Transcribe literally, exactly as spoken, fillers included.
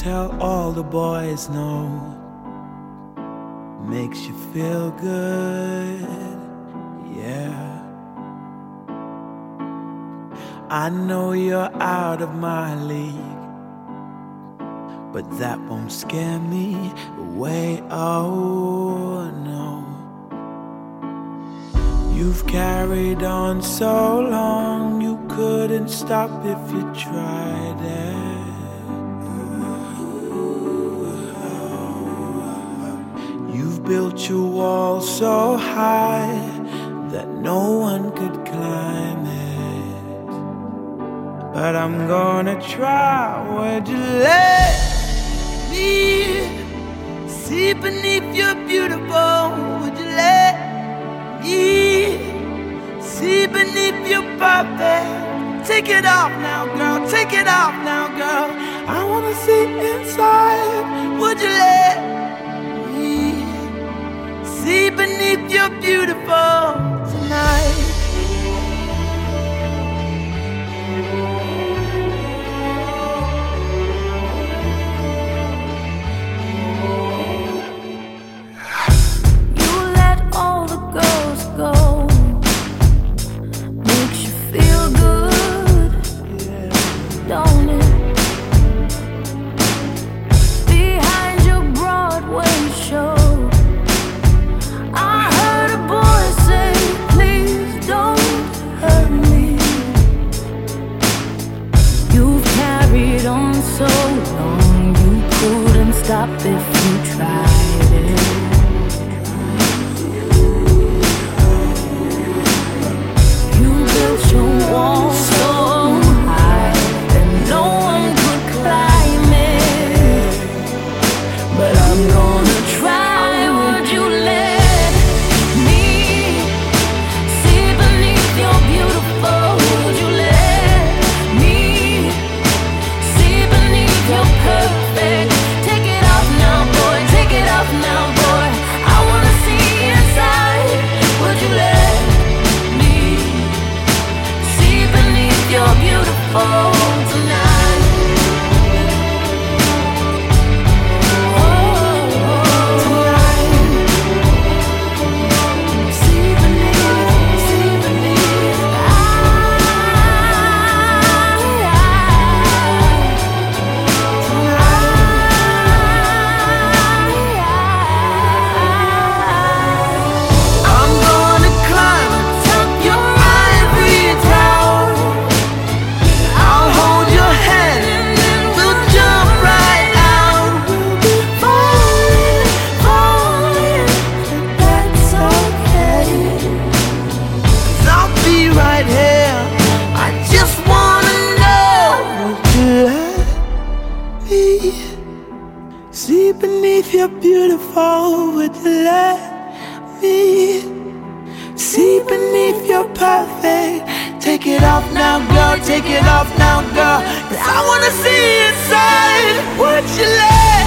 tell all the boys no. Makes you feel good, yeah. I know you're out of my league, but that won't scare me away, oh no. You've carried on so long, you couldn't stop if you tried it. You've built your wall so high that no one could climb it. But I'm gonna try. Would you let me see beneath your beautiful? Would you let me see beneath your perfect? Take it off now, girl, take it off now, girl. I wanna see inside. Would you let me see beneath your beautiful tonight? So long, you couldn't stop if you tried it. You built your wall so high that no one could climb it. But I'm gonna try. Would you let me see beneath your beautiful? Would you let me you're perfect? Take it off now, boy, take it off now, boy. I wanna see inside. Would you let me see beneath your beautiful tonight? Oh, tonight. See beneath, see beneath. See beneath your beautiful, would you let me see beneath your perfect? Take it off now, girl, take it off now, girl. 'Cause I wanna see inside. Would you let